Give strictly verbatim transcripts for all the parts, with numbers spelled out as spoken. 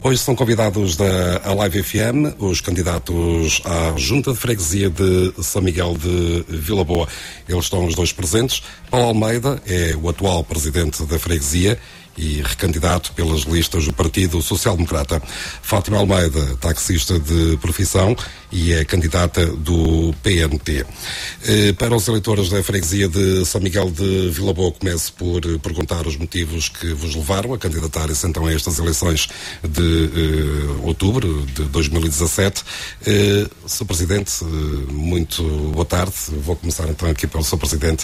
Hoje são convidados da Live F M os candidatos à Junta de Freguesia de São Miguel de Vila Boa. Eles estão os dois presentes. Paulo Almeida é o atual presidente da freguesia e recandidato pelas listas do Partido Social Democrata. Fátima Almeida, taxista de profissão e é candidata do P N T. Eh, para os eleitores da freguesia de São Miguel de Vila Boa, começo por perguntar os motivos que vos levaram a candidatarem-se então a estas eleições de eh, outubro de dois mil e dezassete. Eh, Senhor Presidente, eh, muito boa tarde. Vou começar então aqui pelo Senhor Presidente.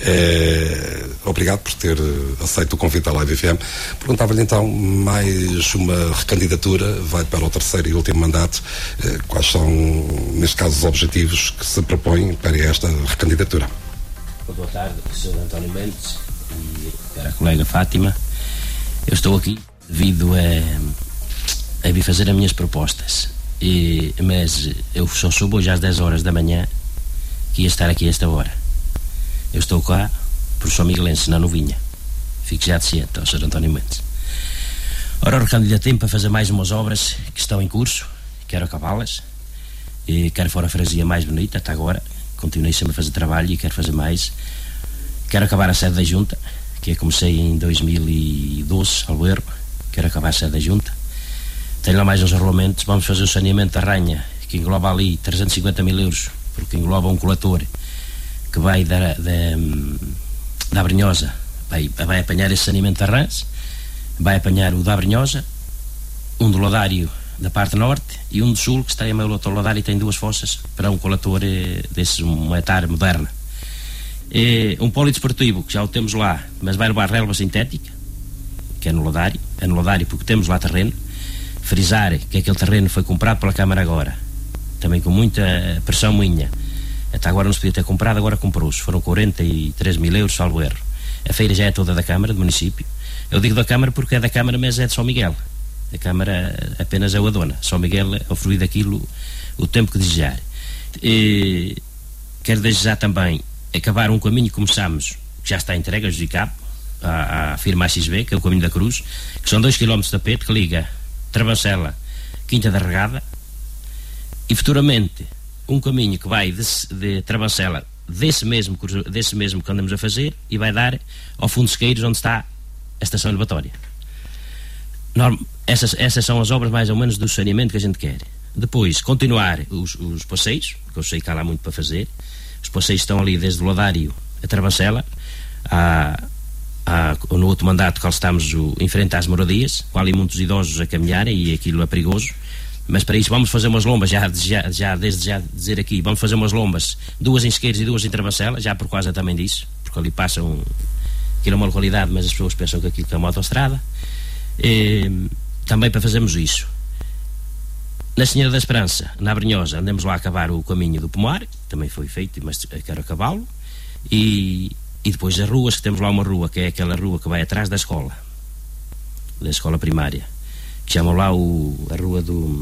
Eh, obrigado por ter aceito o convite da Live F M. Perguntava-lhe então, mais uma recandidatura, vai para o terceiro e último mandato. Eh, quais são, neste caso, os objetivos que se propõem para esta recandidatura? Boa tarde, senhor António Mendes e a colega Fátima. Eu estou aqui devido a, a vir fazer as minhas propostas, e, mas eu só soube hoje às dez horas da manhã que ia estar aqui a esta hora. Eu estou cá por São Miguelense, na Novinha. Fico já de ciente ao senhor António Mendes. Ora, recandidatei-me para fazer mais umas obras que estão em curso. Quero acabá-las e quero fora a freguesia mais bonita até agora. Continuei sempre a fazer trabalho e quero fazer mais. Quero acabar a sede da Junta, que eu comecei em dois mil e doze, ao erro. Quero acabar a sede da Junta. Tenho lá mais uns arrolamentos. Vamos fazer o saneamento da Ranha, que engloba ali trezentos e cinquenta mil euros, porque engloba um coletor que vai da, da, da Abrinhosa. Vai, vai apanhar esse saneamento da Rãs, vai apanhar o da Abrinhosa, um do Lodário da parte norte e um do sul, que está em meio do Lodário e tem duas fossas para um coletor eh, desses, uma etar moderna. E um polidesportivo, que já o temos lá, mas vai levar relva sintética, que é no Lodário, é no Lodário porque temos lá terreno. Frisar que aquele terreno foi comprado pela Câmara agora, também com muita pressão minha. Até agora não se podia ter comprado, agora comprou-se. Foram quarenta e três mil euros, salvo erro. A feira já é toda da Câmara, do município. Eu digo da Câmara porque é da Câmara, mas é de São Miguel. A Câmara apenas é a dona. São Miguel é fruir daquilo o tempo que desejar. E quero desejar também acabar um caminho que começámos, que já está entregue, adjudicado, à, à firma A X B, que é o Caminho da Cruz, que são dois quilómetros de tapete, que liga Travancela, Quinta da Regada, e futuramente um caminho que vai de, de Travancela, desse mesmo, desse mesmo que andamos a fazer, e vai dar ao fundo de Sequeiros, onde está a estação elevatória. Norm, essas, essas são as obras mais ou menos do saneamento que a gente quer. Depois, continuar os, os passeios, que eu sei que há lá muito para fazer. Os passeios estão ali desde o Lodário a Travancela, a, a, no outro mandato que estamos o, em frente às moradias, com ali muitos idosos a caminharem e aquilo é perigoso. Mas para isso vamos fazer umas lombas, já, já, já desde já dizer aqui, vamos fazer umas lombas, duas em Sequeiros e duas em Travancela, já por causa também disso, porque ali passam, aquilo é uma localidade, mas as pessoas pensam que aquilo é uma autoestrada. E, também para fazermos isso. Na Senhora da Esperança, na Abrinhosa, andamos lá a acabar o caminho do Pomar, também foi feito, mas quero acabá-lo. E, e depois as ruas, que temos lá uma rua, que é aquela rua que vai atrás da escola, da escola primária, que chamam lá o, a rua do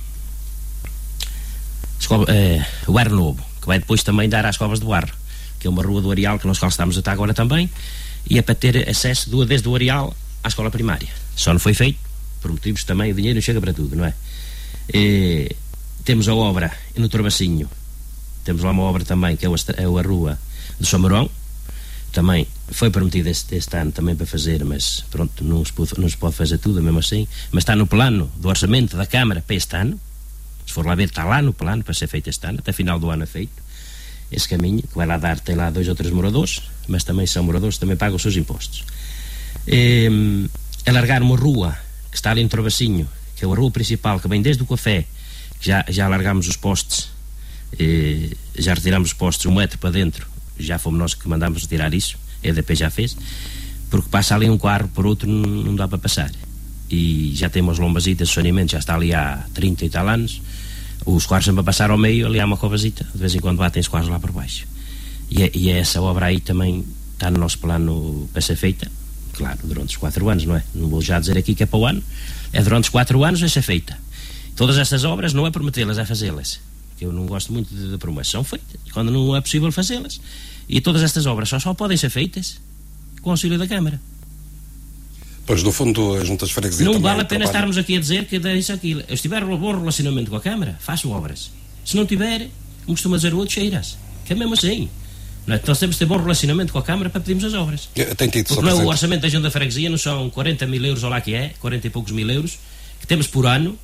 escola, é, o Barro Novo, que vai depois também dar às Covas do Barro, que é uma rua do Areal que nós calçamos até agora também, e é para ter acesso do, desde o Areal à escola primária. Só não foi feito, por motivos também, o dinheiro não chega para tudo, não é? E, temos a obra no Torbacinho, temos lá uma obra também, que é a, a rua do Somarão, também foi prometido este, este ano também para fazer, mas pronto, não se, pode, não se pode fazer tudo mesmo assim, mas está no plano do orçamento da Câmara para este ano. Se for lá ver, está lá no plano para ser feito este ano, até final do ano é feito esse caminho, que vai lá dar, tem lá dois ou três moradores, mas também são moradores, também pagam os seus impostos. E, alargar uma rua que está ali no Travacinho, que é a rua principal, que vem desde o café, que já, já alargámos os postes, e, já retiramos os postes um metro para dentro, já fomos nós que mandámos retirar isso, a E D P já fez, porque passa ali um carro, por outro não, não dá para passar. E já temos lombasitas de saneamento, já está ali há trinta e tal anos, os carros sempre a passar ao meio, ali há uma covazita, de vez em quando batem os carros lá por baixo. E, é, e é essa obra aí também está no nosso plano para ser feita, claro, durante os quatro anos, não é? Não vou já dizer aqui que é para o ano, é durante os quatro anos a ser feita. Todas estas obras não é prometê-las, é fazê-las. Eu não gosto muito de, de promessas, são feitas, quando não é possível fazê-las. E todas estas obras só, só podem ser feitas com o auxílio da Câmara. Pois, no fundo, as juntas de freguesia não vale a pena trabalham. estarmos aqui a dizer que é isso aquilo. Eu estiver um bom relacionamento com a Câmara, faço obras. Se não tiver, como costuma dizer o outro, cheiras. Que é mesmo assim. Não é? Nós temos de ter bom relacionamento com a Câmara para pedirmos as obras. Tem tido, porque não, o orçamento da junta de freguesia não são quarenta mil euros, ou lá que é, quarenta e poucos mil euros, que temos por ano.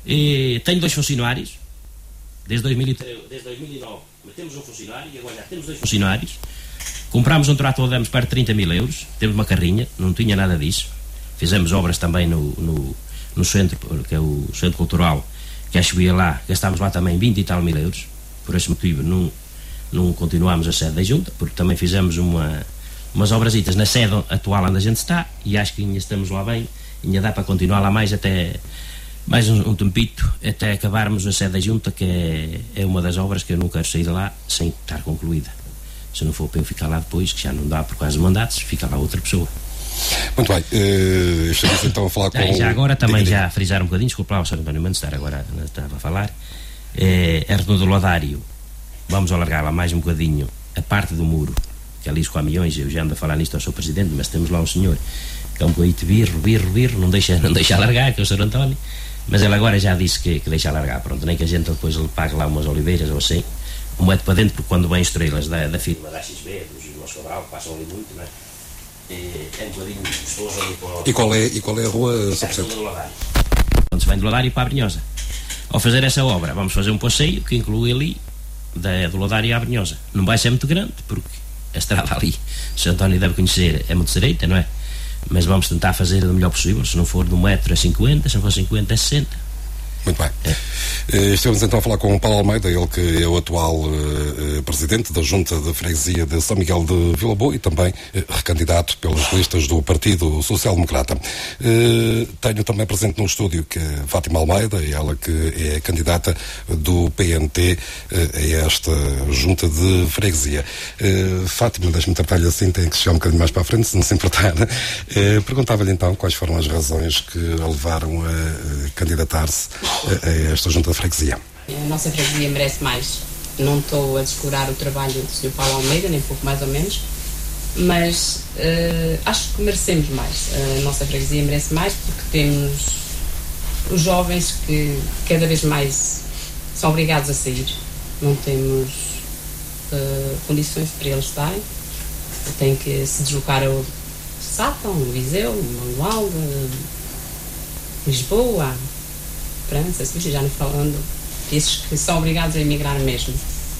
E tenho dois funcionários, desde dois mil e três, desde dois mil e nove, temos um funcionário e agora já temos dois funcionários. Comprámos um trator, demos para trinta mil euros, temos uma carrinha, não tinha nada disso. Fizemos obras também no, no, no centro, que é o Centro Cultural, que a subia lá, gastámos lá também vinte e tal mil euros. Por esse motivo não, não continuámos a sede da junta, porque também fizemos uma, umas obrasitas na sede atual onde a gente está, e acho que ainda estamos lá bem, ainda dá para continuar lá mais até mais um, um tempito, até acabarmos a sede da junta, que é, é uma das obras que eu não quero sair de lá sem estar concluída. Se não for para eu ficar lá depois, que já não dá por causa de mandatos, fica lá outra pessoa. Muito bem, uh, estamos então a falar com... Ah, já agora também já frisar um bocadinho, desculpa lá o senhor António Mendes estar agora estava a falar, é, a Redondo do Lodário, vamos alargar lá mais um bocadinho a parte do muro, que ali os caminhões, eu já ando a falar nisto ao seu presidente, mas temos lá um senhor que é um bocadinho de birro, birro, birro, não deixa, não deixa alargar, que é o senhor António, mas ele agora já disse que, que deixa alargar, pronto, nem que a gente depois lhe pague lá umas oliveiras ou assim, um metro para dentro, porque quando vêm estrelas da, da firma da X B, dos irmãos Cabral, passam ali muito, não é? É um bocadinho gostoso ali para o... E qual é, e qual é a rua? É, do Ladário. Quando se vem do Ladário para a Brunhosa. Ao fazer essa obra, vamos fazer um passeio que inclui ali da, do Ladário à Brunhosa. Não vai ser muito grande, porque a estrada ali, o senhor António deve conhecer, é muito estreita, não é? Mas vamos tentar fazer o melhor possível. Se não for de um metro a cinquenta, se não for cinquenta a sessenta. Muito bem. É. Estamos então a falar com o Paulo Almeida, ele que é o atual uh, presidente da Junta de Freguesia de São Miguel de Vila Boa e também uh, recandidato pelas listas do Partido Social Democrata. Uh, tenho também presente no estúdio que é Fátima Almeida, ela que é candidata do P N T uh, a esta Junta de Freguesia. Uh, Fátima, deixe-me tratar-lhe assim, tem que chegar um bocadinho mais para a frente, se não se importar. Uh, perguntava-lhe então quais foram as razões que a levaram a uh, candidatar-se a esta junta de freguesia. A nossa freguesia merece mais. Não estou a descurar o trabalho do senhor Paulo Almeida, nem pouco mais ou menos, mas uh, acho que merecemos mais. A nossa freguesia merece mais porque temos os jovens que cada vez mais são obrigados a sair. Não temos uh, condições para eles estarem. Têm que se deslocar ao Sátão, Viseu, Mangualde, Lisboa, França, já não falando desses que são obrigados a emigrar mesmo.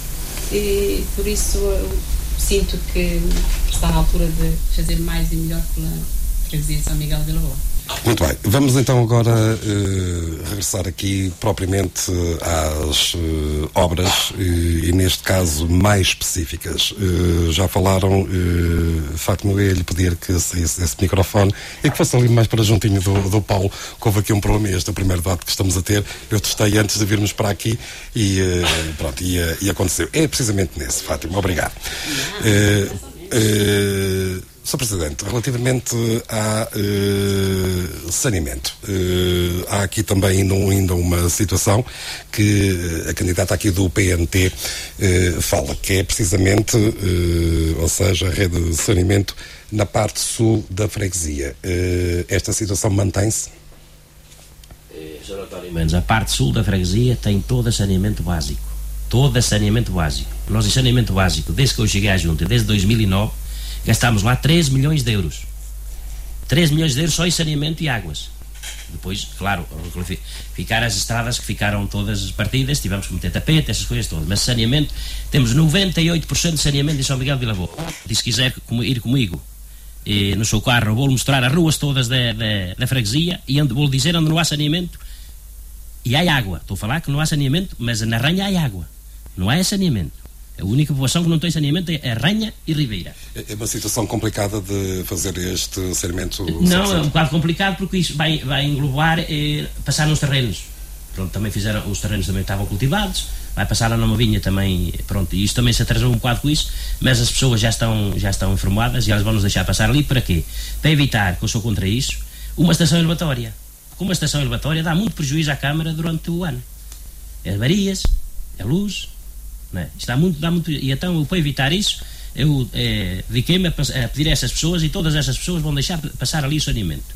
E por isso eu sinto que está na altura de fazer mais e melhor pela freguesia de São Miguel de Vila Boa. Muito bem, vamos então agora uh, regressar aqui propriamente às uh, obras uh, e neste caso mais específicas. Uh, já falaram, uh, Fátima, eu ia-lhe pedir que saísse esse microfone e que fosse ali mais para juntinho do, do Paulo, que houve aqui um problema, este é o primeiro debate que estamos a ter, eu testei antes de virmos para aqui e uh, pronto, e, uh, e aconteceu. É precisamente nesse, Fátima, obrigado. Uh, uh, Senhor Presidente, relativamente a uh, saneamento, uh, há aqui também ainda, ainda uma situação que a candidata aqui do P N T uh, fala, que é precisamente, uh, ou seja, a rede de saneamento na parte sul da freguesia. Uh, esta situação mantém-se? senhor António Mendes, a parte sul da freguesia tem todo saneamento básico. Todo saneamento básico. Nós em saneamento básico, desde que eu cheguei à junta, desde dois mil e nove, gastámos lá três milhões de euros. três milhões de euros só em saneamento e águas. Depois, claro, ficaram as estradas que ficaram todas partidas, tivemos que meter tapete, essas coisas todas. Mas saneamento, temos noventa e oito por cento de saneamento em São Miguel de Vila Boa. E se quiser ir comigo e no seu carro, vou-lhe mostrar as ruas todas da, da, da freguesia e vou-lhe dizer onde não há saneamento e há água. Estou a falar que não há saneamento, mas na Ranha há água. Não há saneamento. A única população que não tem saneamento é Ranha e Ribeira. É uma situação complicada de fazer este saneamento? Não, é um bocado complicado porque isso vai, vai englobar eh, passar nos terrenos. Pronto, também fizeram, os terrenos também estavam cultivados, vai passar lá numa vinha também, pronto, e isto também se atrasou um bocado com isso, mas as pessoas já estão, já estão informadas e elas vão nos deixar passar ali para quê? Para evitar, que eu sou contra isso, uma estação elevatória. Porque uma estação elevatória dá muito prejuízo à Câmara durante o ano. É varias, é luz. Não é? Isto dá muito, dá muito, e então para evitar isso eu é, dediquei-me a, a pedir a essas pessoas e todas essas pessoas vão deixar passar ali o saneamento.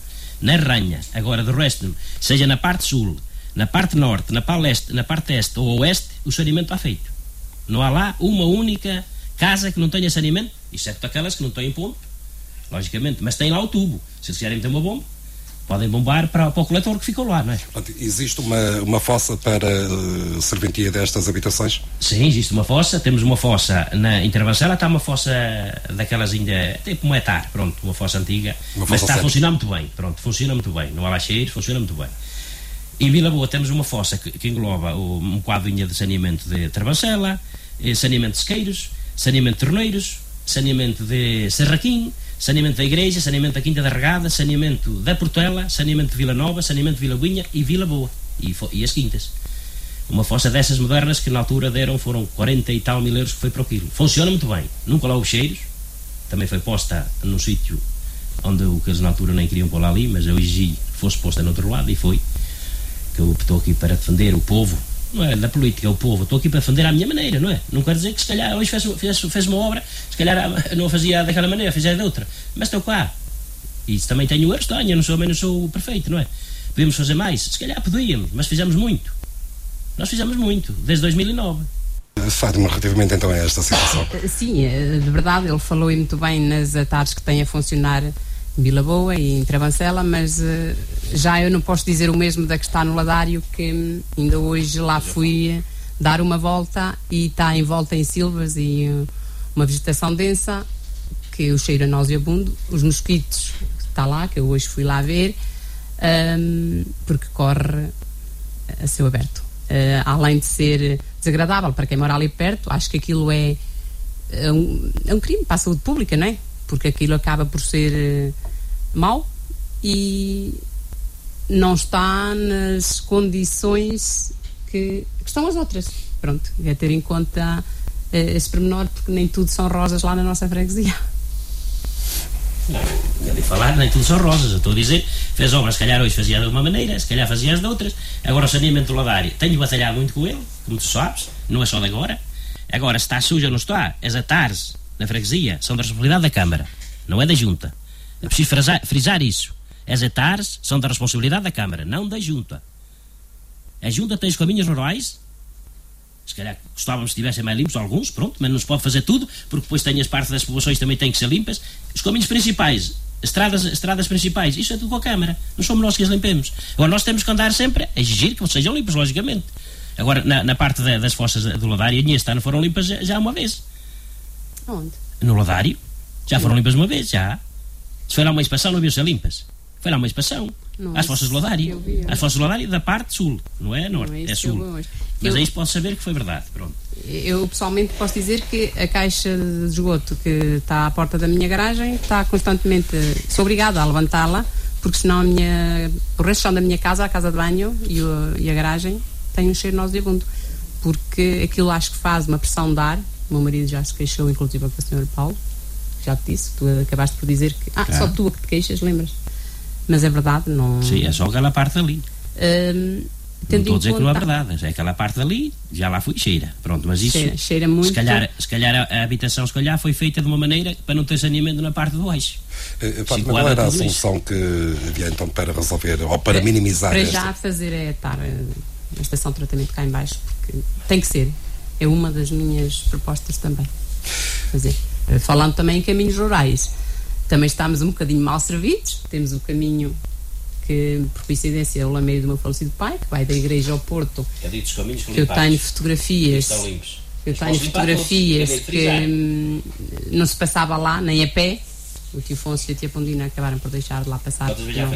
na ranha. Agora, do resto, seja na parte sul, na parte norte, na parte leste, na parte este ou oeste, o saneamento está feito. Não há lá uma única casa que não tenha saneamento, exceto aquelas que não têm ponto, logicamente, mas tem lá o tubo. Se eles quiserem ter uma bomba, podem bombar para, para o coletor que ficou lá, não é? Existe uma, uma fossa para uh, serventia destas habitações? Sim, existe uma fossa. Temos uma fossa na Intervancela, está uma fossa daquelas ainda, tipo um etar, pronto, uma fossa antiga, uma mas está a funcionar muito bem, pronto, funciona muito bem, não há lá cheiros, funciona muito bem. Em Vila Boa temos uma fossa que, que engloba o, um quadrinho de saneamento de Intervancela, saneamento de Sequeiros, saneamento de Torneiros, saneamento de Serraquim, saneamento da Igreja, saneamento da Quinta da Regada, saneamento da Portela, saneamento de Vila Nova, saneamento de Vila Guinha e Vila Boa e, e as Quintas. Uma fossa dessas modernas que na altura deram, foram quarenta e tal mil euros que foi para o quilo. Funciona muito bem, nunca lá houve cheiros. Também foi posta num sítio onde o que eles na altura nem queriam pôr lá ali, mas eu exigi que fosse posta no outro lado e foi. Que eu estou aqui para defender o povo, não é da política, é o povo, estou aqui para defender à minha maneira, não é? Não quero dizer que se calhar hoje fez, fez, fez uma obra, se calhar não fazia daquela maneira, fazia de outra, mas estou cá. E também tenho erros, tenho, eu não sou, eu não sou perfeito, não é? Podemos fazer mais, se calhar podíamos, mas fizemos muito. Nós fizemos muito, desde dois mil e nove. Fátima, relativamente então a esta situação. Sim, de verdade, ele falou muito bem nas atares que têm a funcionar em Vila Boa e em Travancela, mas uh, já eu não posso dizer o mesmo da que está no Ladário, que um, ainda hoje lá fui dar uma volta e está em volta em silvas e uh, uma vegetação densa, que o cheiro a nauseabundo, os mosquitos que está lá, que eu hoje fui lá ver, um, porque corre a céu aberto. Uh, além de ser desagradável para quem mora ali perto, acho que aquilo é, é, um, é um crime para a saúde pública, não é? Porque aquilo acaba por ser uh, mau e não está nas condições que, que estão as outras. Pronto, é ter em conta uh, esse pormenor, porque nem tudo são rosas lá na nossa freguesia. Não, não de falar, nem tudo são rosas. Eu estou a dizer, fez obras, se calhar hoje fazia de uma maneira, se calhar fazia as de outras. Agora o saneamento do Ladário, tenho batalhado muito com ele, como tu sabes, não é só de agora. Agora, se está sujo ou não está, as atares na freguesia são da responsabilidade da Câmara, não é da Junta. É preciso frisar, frisar isso. As atares são da responsabilidade da Câmara, não da Junta. A Junta tem os caminhos rurais, se calhar gostávamos que estivessem mais limpos alguns, pronto, mas não se pode fazer tudo, porque depois tem as partes das populações que também têm que ser limpas. Os caminhos principais, estradas, estradas principais, isso é tudo com a Câmara, não somos nós que as limpemos. Agora nós temos que andar sempre a exigir que sejam limpas, logicamente. Agora, na, na parte da, das fossas do Ladário, neste ano foram limpas já, já uma vez. Onde? No Ladário, já foram limpas uma vez, já. Se foi lá uma inspeção, não viu-se limpas. Foi lá uma inspeção. Não, às fossas do Ladário. As fossas do Ladário da parte sul, não é norte, não é, é sul. Mas eu, aí pode saber que foi verdade. Pronto. Eu pessoalmente posso dizer que a caixa de esgoto que está à porta da minha garagem está constantemente, sou obrigada a levantá-la, porque senão a minha, o resto da minha casa, a casa de banho e, o, e a garagem tem um cheiro nauseabundo, porque aquilo acho que faz uma pressão de ar. O meu marido já se queixou, inclusive com o senhor Paulo, já te disse, tu acabaste por dizer que ah, claro. Só tu a que te queixas, lembras? Mas é verdade, não... Sim, é só aquela parte ali. Um, não estou a dizer conta... que não é verdade, é aquela parte dali, já lá fui, cheira. Pronto, mas isso... Cheira, cheira muito. Se calhar, se calhar a, a habitação, se calhar, foi feita de uma maneira para não ter saneamento na parte do baixo. Uh, Mas qual era a solução isso? Que havia então para resolver, ou para minimizar para esta? Para já fazer é estar na estação de tratamento cá em baixo, porque tem que ser. É uma das minhas propostas também. Fazer. Falando também em caminhos rurais, também estamos um bocadinho mal servidos. Temos o caminho que, por coincidência, é o lameiro do meu falecido pai, que vai da igreja ao Porto, que, que, que eu tenho fotografias eu tenho fotografias todos, que hum, não se passava lá, nem a pé. O tio Afonso e a tia Pondina acabaram por deixar de lá passar.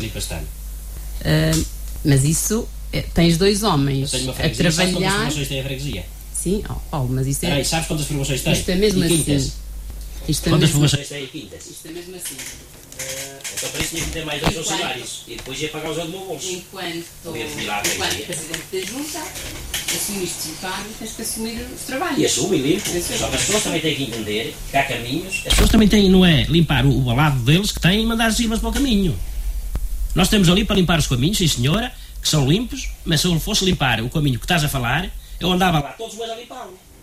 Uh, mas isso, é, tens dois homens a trabalhar. Tem a freguesia? Sim, oh, Paulo, mas isso é. Peraí, sabes quantas formações tem? Isto é mesmo assim. Isto é quantas mesmo... formações tem em quintas? Isto é mesmo assim. Uh, então para isso tinha que ter mais dois funcionários. E depois ia pagar os do meu bolso. Enquanto, enquanto presidente da Junta, assumiste o cargo, tens que assumir os trabalhos. E assume e limpo. Só que as pessoas também têm que entender que há caminhos. As pessoas também têm, não é, limpar o, o balado deles que têm e mandar as silvas para o caminho. Nós temos ali para limpar os caminhos, sim senhora, que são limpos, mas se eu fosse limpar o caminho que estás a falar, eu andava lá todos os meses a limpá-lo.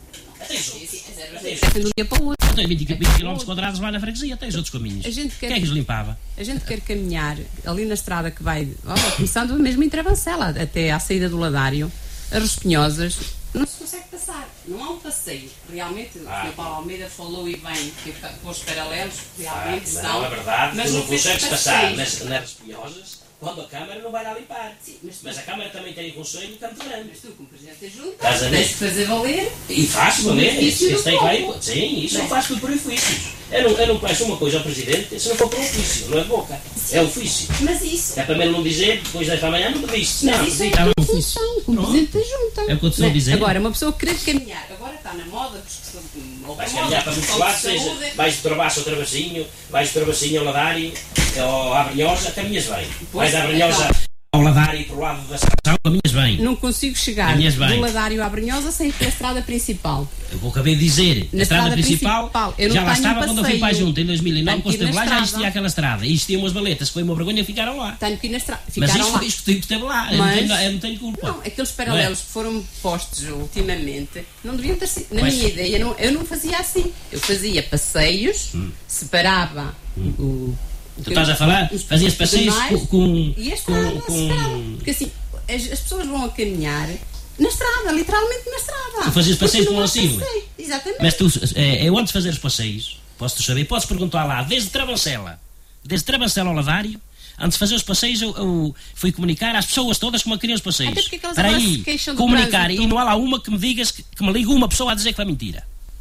Tens outros. De um dia para o outro. Tem vinte quilómetros quadrados lá na freguesia, tens outros caminhos. A gente quer, quem é que os limpava? A gente quer caminhar ali na estrada que vai, oh, começando mesmo em Travancela, até à saída do Ladário, as Espinhosas, não se consegue passar. Não há um passeio. Realmente, ah. o senhor Paulo Almeida falou e bem que pôs paralelos, realmente ah, são. Não, é verdade, mas tu não, não consegues passar nas, nas Espinhosas quando a Câmara não vai lá limpar. Sim, mas, mas a Câmara também tem conselho de Campo Grande. Mas tu, como Presidente da Junta, tens de fazer valer. E faz valer. Isso, isso tem que ir. Sim, isso não faz tudo por ofícios. Eu não, eu não peço uma coisa ao Presidente se não for por ofício, não é de boca. Sim. É ofício. Mas isso. É para mim não dizer, depois desta manhã não me disse. Mas não, isso é a função, como Presidente da Junta. É o que eu estou a dizer. Agora, uma pessoa querer caminhar, agora está na moda, porque vais caminhar para muito lado, seja, vais de Trabaço ao Travassinho, vais de Travassinho ao Ladário, ou à Brunhosa, caminhas bem. Vais à Brunhosa ao Ladário para o lado da estação, caminhas bem. Não consigo chegar do Ladário à Brunhosa sem ir pela estrada principal. Eu vou acabei de dizer, na a estrada, estrada principal, principal já lá estava quando eu fui para a Junta em dois mil e nove, quando esteve lá já existia aquela estrada. E existiam umas baletas, foi uma vergonha, ficaram lá. Tenho que ir na estrada. Mas isso lá. foi isto que esteve lá, eu, Mas, não tenho, eu não tenho culpa. Não, aqueles paralelos que foram postos ultimamente não deviam ter sido. Na Mas, minha ideia, não, eu não fazia assim. Eu fazia passeios, hum. separava hum. o. Tu estás a falar? Fazias passeios com, com, e a estrada, com, com... Porque assim, as, as pessoas vão a caminhar na estrada, literalmente na estrada. Tu fazias passeios com o Lancilo? Exatamente. Mas tu, é, é onde fazer os passeios, posso-te saber, podes perguntar lá, desde Travancela, desde Travancela ao Ladário, antes de fazer os passeios, eu, eu fui comunicar às pessoas todas como queriam os passeios. Para aí, comunicar, e não há lá uma que me digas, que, que me liga uma pessoa a dizer que é mentira.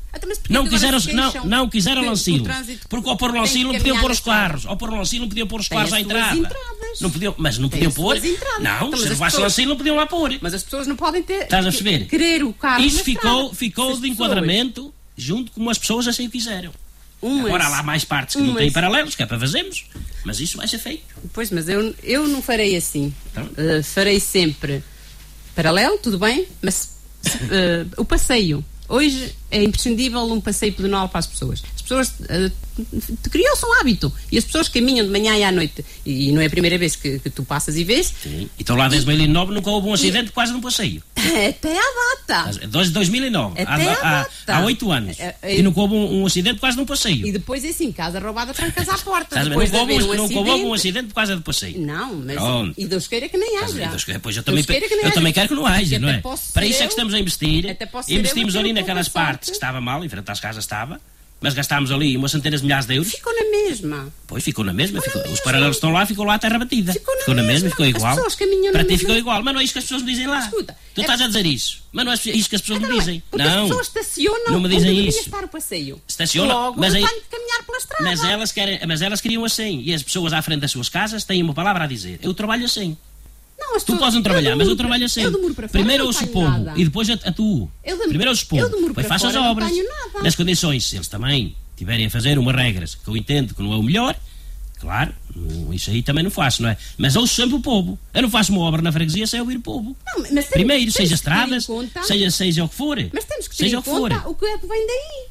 Não quiseram, não, não quiseram o Lancilo, porque ao pôr o Lancilo não podiam pôr os carros, ao pôr o Lancilo não podiam pôr os carros à entrada. Não podiam, mas não podiam pôr. Não, se levasse o Lancilo não podiam lá pôr. Mas as pessoas não podem ter. Estás a perceber? Querer o carro. Isso ficou, ficou de enquadramento junto como as pessoas assim o quiseram. Agora há lá mais partes que não têm paralelos, que é para fazermos, mas isso vai ser feito. Pois, mas eu, eu não farei assim. Uh, farei sempre paralelo, tudo bem, mas uh, o passeio. Hoje é imprescindível um passeio pedonal para as pessoas. As pessoas uh, criam-se um hábito e as pessoas caminham de manhã e à noite. E, e não é a primeira vez que, que tu passas e vês. Sim. Então lá desde dois mil e nove nunca houve um acidente e... quase num passeio. Até à data. Desde dois mil e nove. Até há, à data. Há oito anos. É, é... E nunca houve um, um acidente quase num passeio. E depois é assim, casa roubada, trancas à porta. Depois nunca houve um, um nunca houve um acidente por causa do passeio. Não, mas. Pronto. E Deus queira que nem haja. Deus, depois eu também, eu também quero que não haja, não é? Para isso é que estamos a investir. Investimos ali naquelas partes que estava mal, em frente às casas estava, mas gastámos ali umas centenas de milhares de euros. Ficou na mesma. Pois ficou na mesma. Ficou ficou, na os mesma. paralelos estão lá, ficou lá a terra batida. Ficou na, ficou na mesma, mesma, ficou igual. As pessoas caminham Para na ti mesma. ficou igual, mas não é isso que as pessoas me dizem lá. Escuta, tu é... estás a dizer isso, mas não é isso que as pessoas não, me dizem. Não, não. As pessoas estacionam não me dizem onde isso. Estar o passeio. Estacionam, Logo, mas, aí, tenho que caminhar pela estrada. mas elas querem, mas elas queriam assim, e as pessoas à frente das suas casas têm uma palavra a dizer. Eu trabalho assim. Não, tu podes não trabalhar, eu mas eu trabalho assim. Eu Primeiro eu ouço o povo e depois a, a tu. Eu Primeiro eu ouço o povo, depois faço as obras. Nas condições, se eles também tiverem a fazer umas regras que eu entendo que não é o melhor, claro, isso aí também não faço, não é? Mas ouço sempre o povo. Eu não faço uma obra na freguesia sem ouvir o povo. Não, mas temos, Primeiro, temos seja estradas, conta, seja, seja o que for. Mas temos que ter seja em conta o que é que vem daí.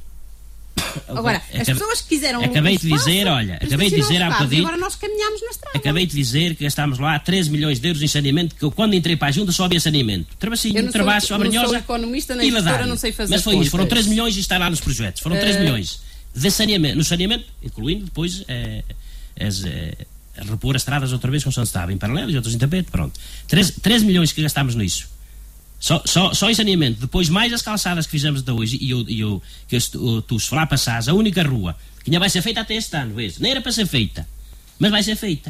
Agora, Acabei, as pessoas que quiseram acabei de dizer, olha, acabei de dizer há bocadinho. Agora nós caminhamos na estrada. Acabei de dizer que gastámos lá treze milhões de euros em saneamento, que eu quando entrei para a junta só havia saneamento. Travassinho, Travasso, Abranhosa. Eu não sou economista nem gestora, não sei fazer Mas foi contas. isso, foram treze milhões e está lá nos projetos. Foram treze milhões de saneamento, no saneamento, incluindo depois é, as, é, repor as estradas outra vez como estava, em paralelo e outros em tapete, pronto. treze milhões que gastámos nisso. Só, só, só em saneamento, depois mais as calçadas que fizemos de hoje, e eu, eu, que eu, tu se lá passares, a única rua que ainda vai ser feita até este ano, vês? Nem era para ser feita, mas vai ser feita.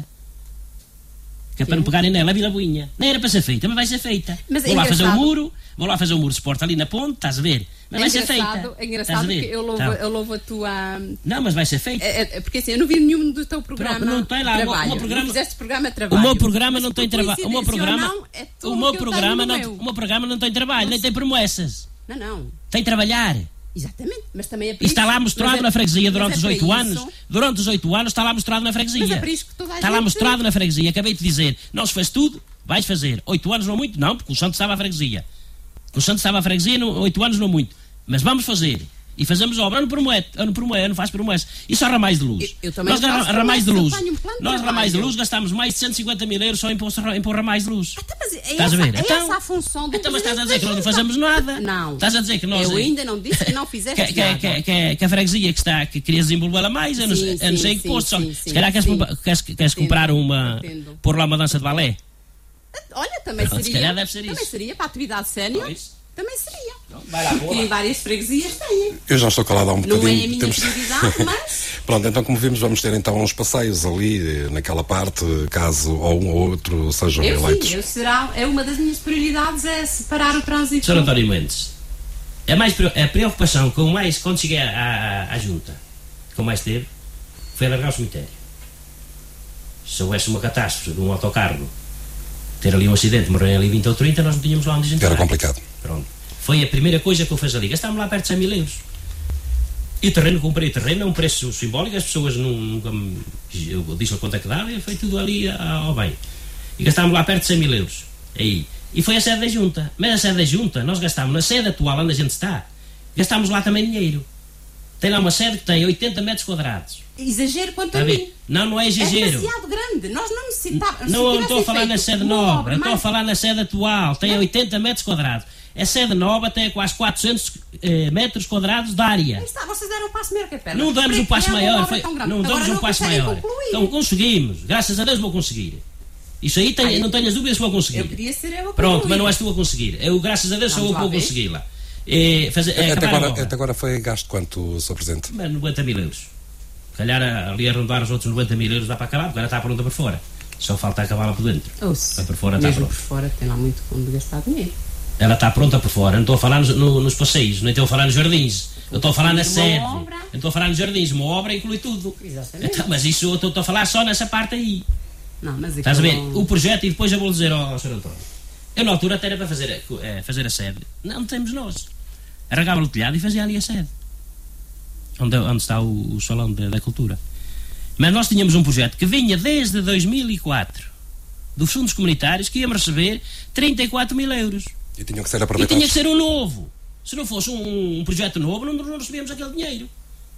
Que é para não pegarem nela, a Vila Boinha. Nem era para ser feita, mas vai ser feita. Mas vou é lá fazer o muro, vou lá fazer o muro de suporte ali na ponte, estás a ver? Mas é vai ser feita. É engraçado que eu louvo, eu louvo a tua... Não, mas vai ser feita. É, é, porque assim, eu não vi nenhum do teu programa Pronto, não tem lá, trabalho. O meu programa, não fizeste programa de trabalho. O meu programa não tem trabalho. O meu programa, não, é o meu programa não, o meu programa não tem trabalho, nem tem promessas. Não, não. Tem trabalhar. Exatamente, mas também é para isso. Está lá mostrado é, na freguesia durante é os oito anos. Isso. Durante os oito anos está lá mostrado na freguesia. Mas é para isso que toda a está gente... lá mostrado na freguesia. Acabei de dizer, não se faz tudo, vais fazer. Oito anos não muito, não, porque o Santos estava à freguesia. O Santos estava à freguesia, não, oito anos não muito. Mas vamos fazer. E fazemos obra, eu não prometo, eu não prometo, eu não faço promessas. E só ramais de luz. Eu, eu também nós faço ramais de luz. Um nós ramais de luz gastamos mais de cento e cinquenta mil euros só em pôr, em pôr ramais de luz. Até, mas é estás essa, a ver? É então, essa a função do então, mas estás a dizer que nós não junta. fazemos nada. Não. Estás a dizer que nós. Eu ainda não disse que não fizeste que, que, nada. Que, que, que a freguesia que está, que queria desenvolvê-la mais, eu não, sim, eu não sei em que posto. Sim, se calhar queres, queres, queres comprar uma. Entendo. Pôr lá uma dança de balé. Olha, também Pronto, seria. Se calhar deve ser também isso. seria para a atividade sénior. Pois. Também seria. Não, vai lá, boa. Porque em várias freguesias têm. Eu já estou calado há um bocadinho. Não é a minha Temos... prioridade, mas... Pronto, então como vimos, vamos ter então uns passeios ali, naquela parte, caso ou um ou outro sejam eu eleitos. Sim, eu será, é uma das minhas prioridades é separar o trânsito. senhor António Mendes, é mais, a preocupação com mais, quando cheguei à, à, à junta, com mais teve, foi alargar o cemitério. Se houvesse uma catástrofe de um autocarro, ter ali um acidente, morrer ali vinte ou trinta, nós não tínhamos lá onde a gente Era vai. complicado. Pronto. Foi a primeira coisa que eu fiz ali. Gastámos lá perto de cem mil euros. E o terreno, comprei o terreno, é um preço simbólico, as pessoas nunca me. Eu disse a quanto é que dava e foi tudo ali ao bem. E gastámos lá perto de cem mil euros. Aí. E foi a sede da junta. Mas a sede da junta, nós gastámos na sede atual onde a gente está, gastámos lá também dinheiro. Tem lá uma sede que tem oitenta metros quadrados. Exagero quanto Está a bem? mim. Não, não é exagero. É demasiado grande. Nós não necessitávamos. Não, eu não estou a falar na sede nova, eu estou a falar na sede atual. Tem não. oitenta metros quadrados. A sede nova tem quase quatrocentos eh, metros quadrados de área. Aí está, vocês deram um passo maior que a perna. Não damos um passo maior. Foi, não damos um não passo maior. Concluir. Então conseguimos. Graças a Deus vou conseguir. Isso aí tem, Ai, não tenhas dúvidas que vou conseguir. Eu queria ser eu a Pronto, mas não és tu a conseguir. Eu, graças a Deus, sou eu que vou consegui-la. É, fazer, é, até, agora, até agora foi gasto quanto, senhor Presidente? noventa mil euros. Se calhar ali a rondar os outros noventa mil euros dá para acabar, porque ela está pronta por fora. Só falta acabá-la por dentro. Ouça, por fora está mesmo pronta. por fora tem lá muito onde gastar dinheiro. Ela está pronta por fora. Não estou a falar nos, no, nos passeios, não estou a falar nos jardins. Eu estou a falar na sede. Obra. Eu estou a falar nos jardins. Uma obra inclui tudo. Exatamente. Então, mas isso eu estou a falar só nessa parte aí. Não, mas Estás a ver? não... O projeto, e depois eu vou dizer ao, ao senhor António. Eu na altura até era para fazer, é, fazer a sede. Não, não temos nós. Arragava o telhado e fazia ali a sede. Onde, onde está o, o Salão da, da Cultura. Mas nós tínhamos um projeto que vinha desde dois mil e quatro dos fundos comunitários que íamos receber trinta e quatro mil euros. E tinham que ser E aproveitados. tinha que ser um novo. Se não fosse um, um projeto novo, não, não recebíamos aquele dinheiro.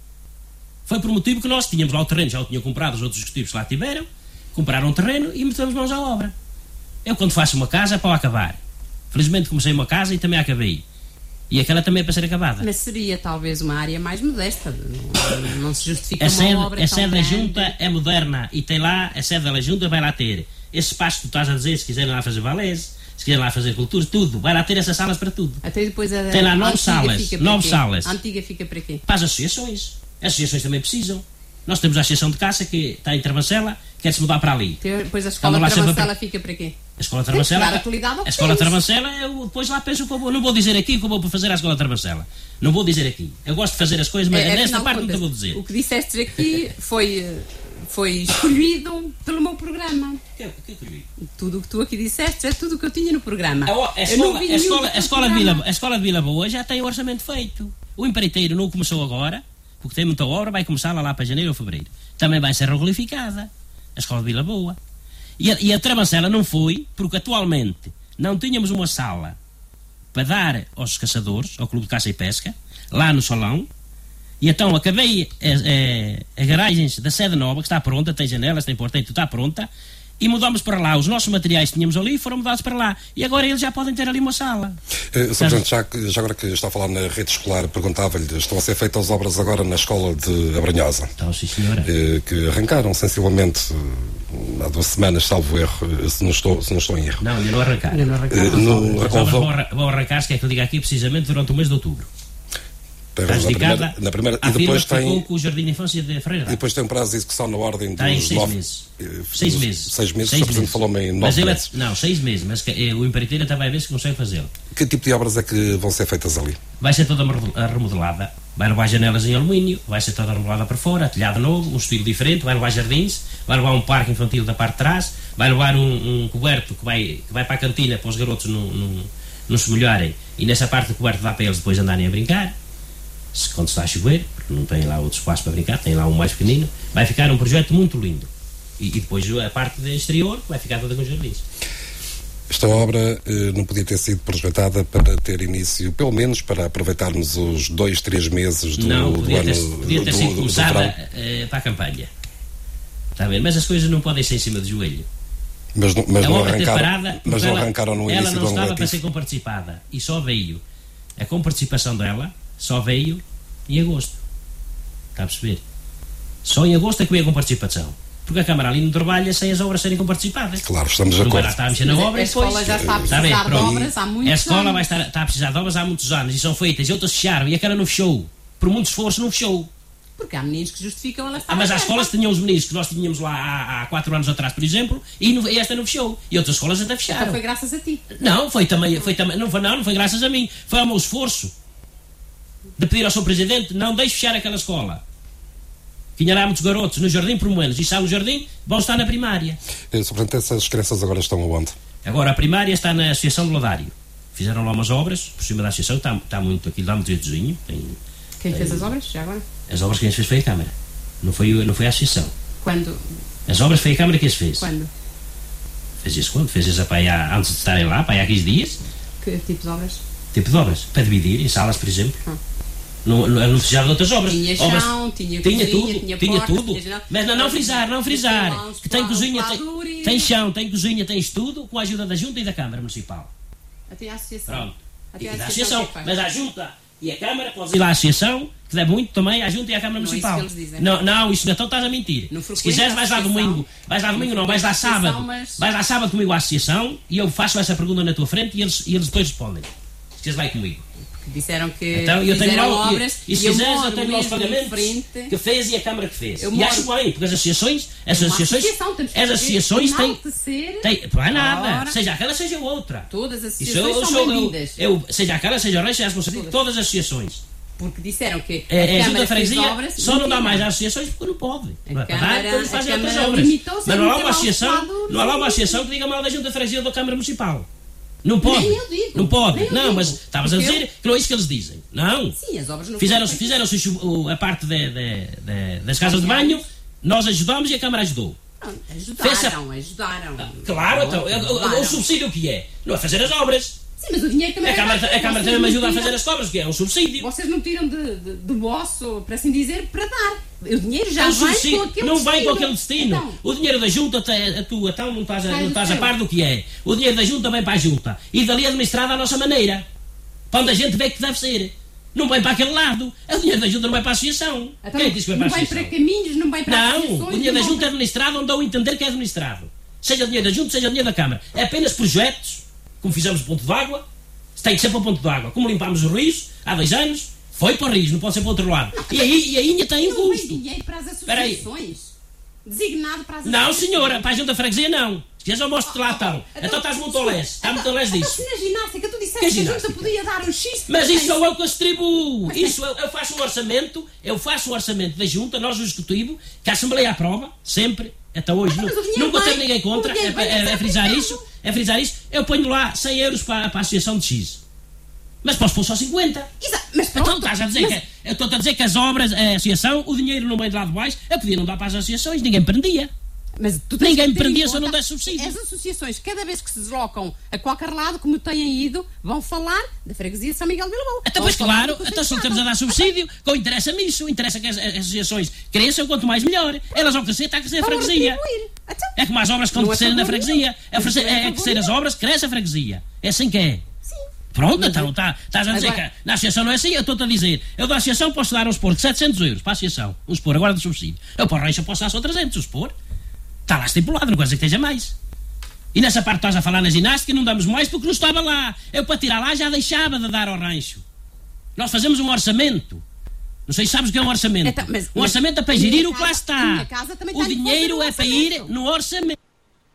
Foi por motivo que nós tínhamos lá o terreno, já o tinham comprado, os outros executivos lá tiveram, compraram um terreno e metemos mãos à obra. Eu, quando faço uma casa, é para o acabar. Felizmente comecei uma casa e também acabei. E aquela também é para ser acabada. Mas seria talvez uma área mais modesta. Não, não se justifica a uma sede, obra a tão sede da grande. junta é moderna e tem lá, a sede da junta vai lá ter esse espaço que tu estás a dizer, se quiserem lá fazer balés, se quiserem lá fazer cultura, tudo, vai lá ter essas salas para tudo. Até depois a, Tem lá a nove antiga salas, fica para nove quê? salas. A antiga fica para quê? Para as associações. As associações também precisam. Nós temos a Associação de Caça que está em Travancela, quer-se mudar para ali. Depois a escola lá de sempre Travancela a- fica para quê? A Escola de Tem que Travancela, dar atualidade ao que a Escola de temos. Travancela, eu depois lá penso que eu vou, não vou dizer aqui o que eu vou fazer à Escola de Travancela. Não vou dizer aqui. Eu gosto de fazer as coisas, mas É, é, nesta afinal de parte não te contas, vou dizer. O que disseste aqui foi, eh, foi escolhido pelo meu programa. Que- que- que- Tudo o que tu aqui disseste é tudo o que eu tinha no programa. A, a, Eu escola, não vi a, nenhum escola, do a, teu escola de programa. Vila, a Escola de Vila Boa já tem o orçamento feito. O empreiteiro não começou agora, porque tem muita obra, vai começar lá, lá para janeiro ou fevereiro. Também vai ser regularificada. A Escola de Vila Boa. E a, e a Travancela não foi, porque atualmente não tínhamos uma sala para dar aos caçadores, ao Clube de Caça e Pesca, lá no salão. E então acabei a, a, a garagens da sede nova, que está pronta, tem janelas, tem porta, tem tudo, está pronta, e mudamos para lá. Os nossos materiais que tínhamos ali foram mudados para lá. E agora eles já podem ter ali uma sala. Uh, Sr. Presidente, já, que- já agora que está a falar na rede escolar, perguntava-lhe, estão a ser feitas obras agora na escola de Abranhosa, Então, sim senhora. uh, que arrancaram sensivelmente uh, há duas semanas, salvo erro, uh, se não estou, se não estou em erro. Não, ainda não arrancaram. Ainda não arrancaram. Uh, no- As ou obras vão- vão, arran- vão arrancar, se quer que eu diga aqui, precisamente durante o mês de outubro. Está Está na primeira, dedicada na primeira, à e firma depois que ficou tem com o Jardim de Infância de Ferreira. e depois tem um prazo de execução na ordem Está em dos seis nove meses. eh, Seis dos- meses. seis meses, Seis o Sr. Presidente meses. falou-me em Mas nove ele é- meses. Não, seis meses, mas que, eh, o empreiteiro até vai ver se consegue fazê-lo. Que tipo de obras é que vão ser feitas ali? Vai ser toda remodel- remodelada, vai levar janelas em alumínio, vai ser toda remodelada para fora, telhado novo, um estilo diferente, vai levar jardins, vai levar um parque infantil da parte de trás, vai levar um, um coberto que vai, que vai para a cantina para os garotos não, não, não se molharem, e nessa parte do coberto dá para eles depois andarem a brincar, se, quando está a chover, porque não tem lá outro espaço para brincar, tem lá um mais pequenino. Vai ficar um projeto muito lindo. E, e depois a parte de exterior vai ficar toda com jardins. Esta obra eh, não podia ter sido projetada para ter início, pelo menos para aproveitarmos os dois, três meses do, não, do podia ano. Ter, podia ter do, sido do, começada do uh, para a campanha. Está a ver? Mas as coisas não podem ser em cima do joelho. Mas, não, mas a não obra arrancaram, parada, mas não ela, arrancaram no ela início não do ano estava letivo. para ser comparticipada e só veio, a comparticipação dela só veio em agosto. Está a perceber? Só em agosto é que veio a comparticipação. Porque a Câmara ali não trabalha sem as obras serem comparticipadas. Claro, estamos de acordo. acordo. Está a mexer na obra a e depois... escola já está a Está precisar bem, de obras há muitos A escola anos. vai estar, está a precisar de obras há muitos anos e são feitas e outras fecharam e a Câmara não fechou. Por muito esforço não fechou. Porque há meninos que justificam ela estar Ah, mas há aberta. escolas que tinham os meninos que nós tínhamos lá há, há quatro anos atrás, por exemplo, e, não, e esta não fechou. E outras escolas até fecharam. Então foi graças a ti. Não, foi também, foi também não, foi, não, não foi graças a mim. Foi ao meu esforço de pedir ao seu Presidente, não deixe fechar aquela escola. Tinha lá muitos garotos no jardim, por menos, e está no jardim, vão estar na primária. Eh, Portanto, essas crianças agora estão aonde? Agora, a primária está na Associação de Lodário. Fizeram lá umas obras, por cima da Associação, está, está muito, aquilo dá muito jeitozinho. Tem, Quem tem, fez as obras, já agora? As obras que quem as fez foi a Câmara. Não foi, não foi a Associação. Quando? As obras foi a Câmara que as fez. Quando? Fez isso quando? Fez isso para aí há, antes de estarem lá, para aí há quinze dias. Que tipo de obras? Tipo de obras. Para dividir, em salas, por exemplo. Hum. Não, não, não precisava de outras obras. Tinha obras, chão, tinha tinha cozinha, tudo, tinha tinha portas, tudo. tinha- Mas não, não frisar, não frisar. Tinha lá uns Que tem pla- cozinha, um tem, pladur e- tem chão, tem cozinha, tens tudo, com a ajuda da Junta e da Câmara Municipal. Até a associação. Pronto. Até E a da associação Associação. que faz. Mas a Junta e a Câmara, podes ir lá à Associação, que dá muito também, à Junta e à Câmara Não é isso Municipal. que eles dizem. Não, não, isso então estás a mentir. Não Se frequenta quiseres, a vais lá associação. domingo. Vais lá domingo, não, vais lá frequenta a sábado. associação, mas- Vais lá sábado comigo à Associação e eu faço essa pergunta na tua frente e eles, e eles depois respondem. Se quiseres, vai comigo. Que disseram que Então, eu tenho fizeram lá, obras e, e se eu quiseres, moro eu tenho lá os mesmo em pagamentos frente. que fez e a Câmara que fez. Eu E moro- acho bem, porque as associações, as Uma associações, associação, temos que as saber associações têm, enaltecer. têm, não é nada, Ora. seja aquela, seja outra. Todas as Isso eu, associações eu são sou, eu, bem-vindas. eu, seja aquela, seja o rei, seja as responsabilidades, Todas. todas as associações. Porque disseram que É, é, a a Junta Câmara de fez Freguesia obras. só não dá mentira. mais às associações porque não pode. A Não é para Câmara- dar, eles fazem a outras Câmara obras. limitou-se a Mas não há meter uma lá um associação, quadro não há lá uma no- associação que diga mal da Junta de Freguesia ou da Câmara Municipal. Não pode. Nem eu digo. Não pode. Nem eu Não, digo. mas estavas a Porque dizer que não é isso que eles dizem. Não. Sim, as obras não Fizeram-se foram feitas. fizeram o- a parte de, de, de, das casas de banho, nós ajudamos e a Câmara ajudou. Não, Fez-se a- ajudaram, ajudaram. Claro, então, o, o- o Ajudaram. subsídio o que é? Não é fazer as obras. Sim, mas o dinheiro também A Câmara, vai- a Câmara vocês também me não ajuda a tiram- fazer as obras, que é um subsídio. Vocês não tiram de, de, do vosso, para assim dizer, para dar. O dinheiro já É um vai subsídio, com aquele não destino. vai com aquele destino. Então, O dinheiro da junta, te- a tua, então não estás, a, Sai não do estás a seu. par do que é. O dinheiro da junta vem para a junta e dali é administrado à nossa maneira. Para onde a gente vê que deve ser. Não vem para aquele lado. O dinheiro da junta não vai para a associação. então, Quem disse que vai não para a vai associação? para caminhos, não vai para Não, associações, o dinheiro da não junta é vai- administrado onde dão a entender que é administrado. Seja dinheiro da junta, seja dinheiro da Câmara. É apenas projetos, como fizemos o ponto de água, tem que ser para o ponto de água. Como limpámos os rios há dois anos, foi para o rio, não pode ser para o outro lado. E aí, e aí ainda tem um Não vem custo. dinheiro para as Espera aí. associações. Designado para as Não, associações. senhora, para a junta de freguesia não. Se quiseres eu mostro-te lá então. Então estás muito ao leste, está muito ao leste Então, disso. se na ginástica tu disseste Que que a junta ginástica? podia dar um X... Mas isso é sou eu que as distribuo. Isso eu, eu faço um orçamento, eu faço um orçamento da junta, nós o executivo, que a Assembleia aprova, sempre, até hoje. Ah, mas nu- o dinheiro nunca vai- teve ninguém contra, o é, dinheiro vai é- é estar frisar aplicado. isso, é frisar isso. Eu ponho lá cem euros para, para a associação de X. Mas posso pôr só cinquenta. Exato, mas pronto. Então estás a dizer mas- que eu estou a dizer que as obras, a associação, o dinheiro não vem de lá de baixo, eu podia não dar para as associações, ninguém me prendia. Mas tu tens Ninguém que me ter em prendia se eu conta, não desse subsídio. As associações, cada vez que se deslocam a qualquer lado, como têm ido, vão falar da freguesia de São Miguel de Vila Boa. Então, Vão pois falar claro, do Conselho então se não de estamos a dar subsídio, que interessa-me isso, interessa que as, as associações cresçam, quanto mais melhor. Elas vão crescer, está a crescer a Vão freguesia. retribuir. Então, É como as obras que Não vão é crescer na favor freguesia. nenhum. É, crescer- Não é é favor crescer as nenhum. obras, cresce a freguesia. É assim que é. sim. Pronto, Mas então eu- tá, estás a dizer Agora- que na associação não é assim, eu estou-te a dizer. Eu da associação posso dar, vamos supor, setecentos euros para a associação. Vamos supor, agora do subsídio. Eu para o rancho posso dar só trezentos, vamos supor. Está lá estipulado, não quer dizer que esteja mais. E nessa parte estás a falar na ginástica não damos mais porque não estava lá. Eu para tirar lá já deixava de dar ao rancho. Nós fazemos um orçamento. Não sei se sabes o que é um orçamento. Então, mas- um orçamento é para mas gerir minha o que lá casa- está. a minha casa também O tem que dinheiro fazer um é para ir orçamento. no orçamento.